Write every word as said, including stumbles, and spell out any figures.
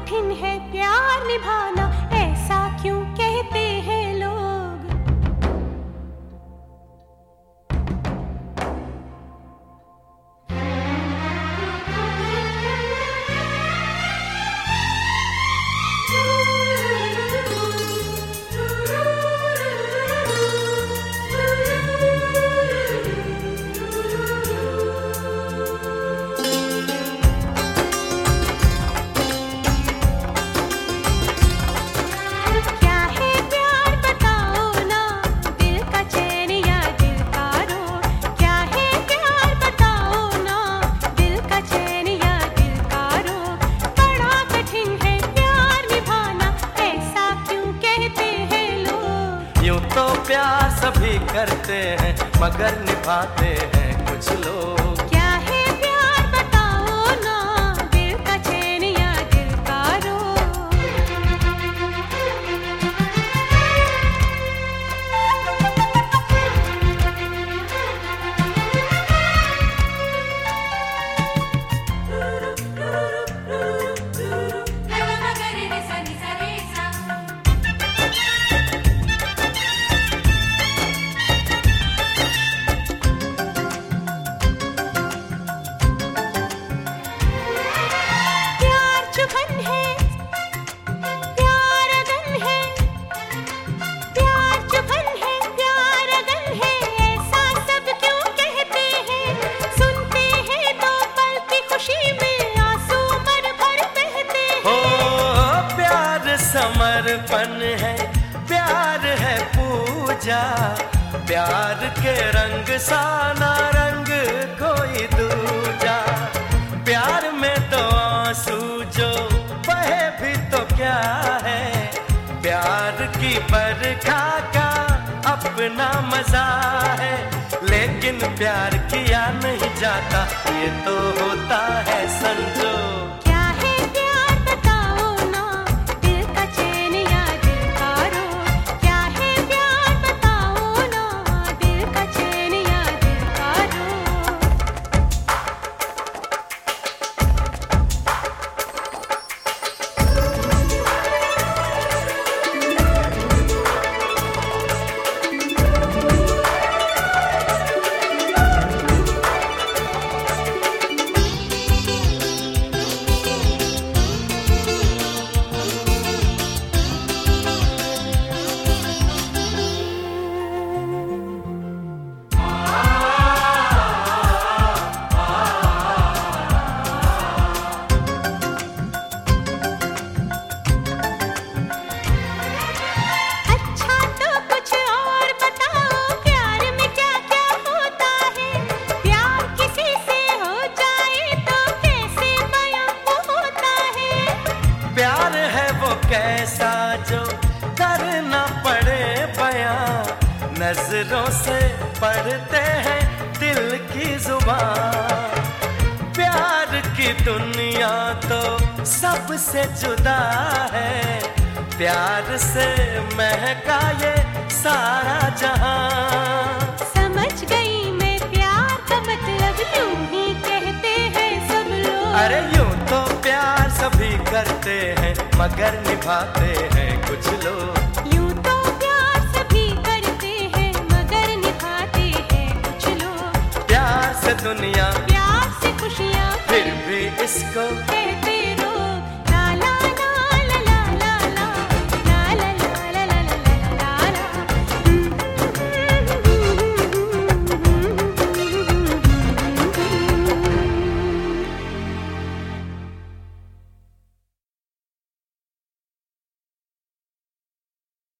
कठिन है प्यार निभाना, ऐसा क्यों कहते हैं लोग। यूं तो प्यार सभी करते हैं मगर निभाते हैं कुछ लोग। क्या है प्यार बताओ ना, दिल का चैन या दिल का रोग। समर्पण है प्यार है पूजा, प्यार के रंग सा ना रंग कोई दूजा। प्यार में तो आंसू जो बहे भी तो क्या है, प्यार की बरखा का अपना मजा है। लेकिन प्यार किया नहीं जाता, ये तो होता है संजोग। कैसा जो करना पड़े बयां, नजरों से पढ़ते हैं दिल की जुबान। प्यार की दुनिया तो सबसे जुदा है, प्यार से महका ये सारा जहां। समझ गई मैं प्यार का मतलब, यूं ही कहते हैं सब लोग। अरे यूं तो प्यार सभी करते हैं मगर निभाते हैं कुछ लोग। यूं तो प्यार सभी करते हैं मगर निभाते हैं कुछ लोग। प्यार से दुनिया, प्यार से खुशियाँ, फिर भी इसको कहते